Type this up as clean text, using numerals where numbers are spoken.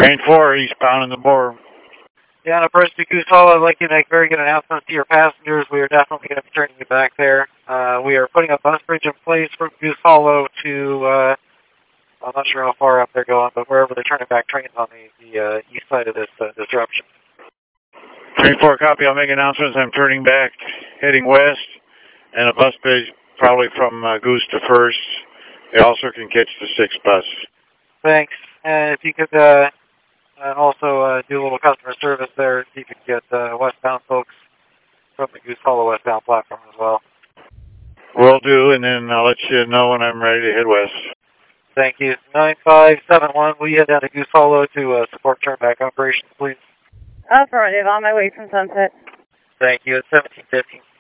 Train 4 eastbound in the bore. Yeah, and approach to Goose Hollow, I'd like you to make very good announcements to your passengers. We are definitely going to be turning you back there. We are putting a bus bridge in place from Goose Hollow to, I'm not sure how far up they're going, but wherever they're turning back trains on the east side of this disruption. Train 4 copy, I'll make announcements. I'm turning back, heading west, and a bus bridge probably from Goose to First. They also can catch the 6 bus. Thanks. And if you could also do a little customer service there, see if you could get westbound folks from the Goose Hollow westbound platform as well. Will do, and then I'll let you know when I'm ready to head west. Thank you. 9571, will you head down to Goose Hollow to support turnback operations, please? Affirmative, on my way from Sunset. Thank you. It's 1715.